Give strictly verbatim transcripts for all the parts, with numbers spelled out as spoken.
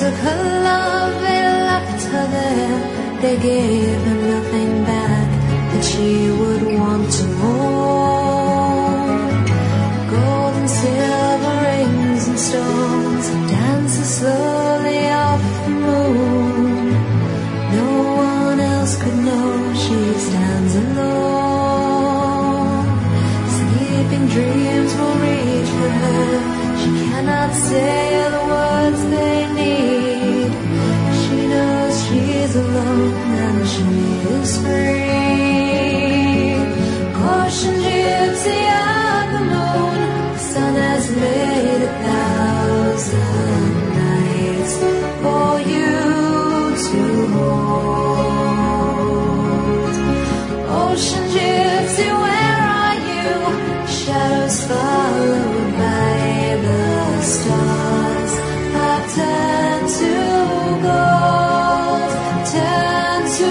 took her love, they left her there. They gave her nothing back that she would want to own. Gold and silver rings and stones dances slowly off the moon. No one else could know she stands alone. Sleeping dreams will reach for her. She cannot say the words they need. She knows she's alone and she is free. Caution, gypsy of the moon, the sun has laid a thousand nights for you to hold. Ocean gypsy, where are you? Shadows followed by the stars have turned to gold, turned to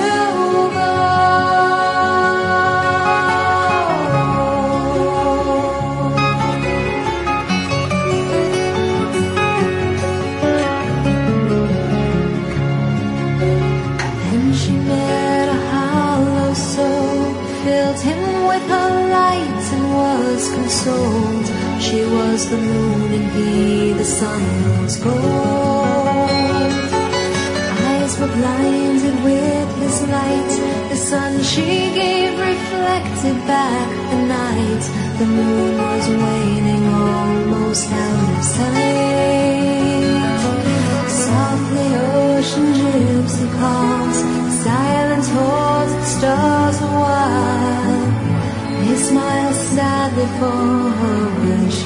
Then she met a hollow soul, filled him with her light and was consoled. She was the moon and he the sun's gold. Eyes were blinded with his light. The sun she gave reflected back the night. The moon was waning, almost out of sight. Softly ocean gypsy calls, silent holds the stars a while. He smiles sadly for her when she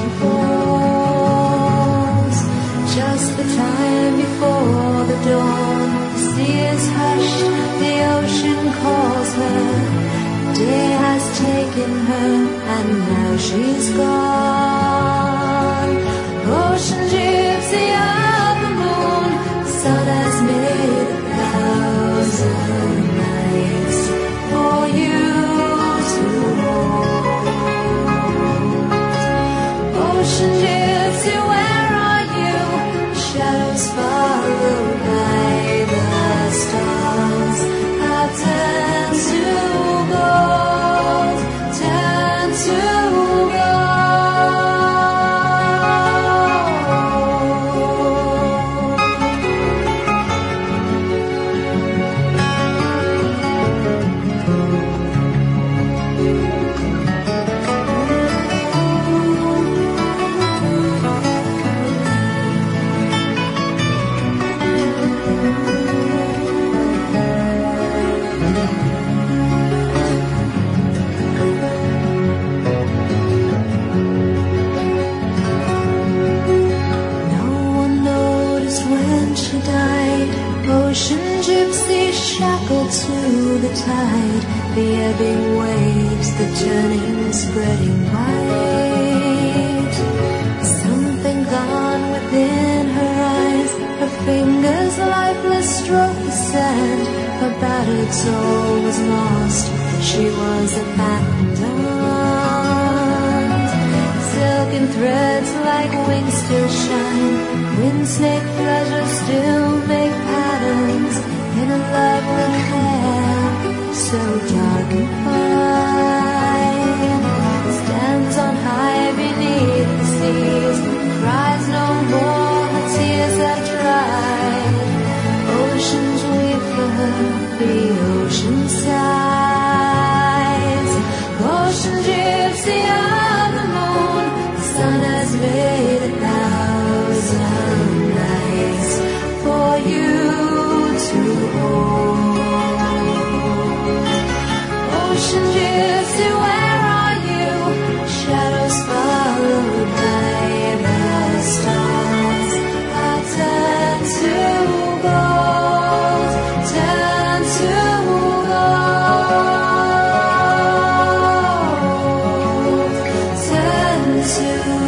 falls. Just the time before the dawn, the sea is hushed, the ocean calls her. Day has taken her and now she's gone. Ocean gypsy of the moon, the sun has made a thousand nights for you to hold. Ocean gypsy, where are you? Shadows followed by the stars have turned to gold, turned to shackled to the tide, the ebbing waves, the turning, spreading white. Something gone within her eyes, her fingers lifeless stroke the sand. Her battered soul was lost, she was abandoned. Silken threads like wings still shine, wind snake pleasures still make patterns. In a love with hair so dark and fine, stands on high beneath the seas, cries no more, her tears have dried. Oceans weep for her, the ocean sighs. Ocean gypsy of the moon, the sun has made a thousand nights for you to hold. Ocean gypsy, where are you? Shadows followed by the stars are turned to gold, turned to gold, turned to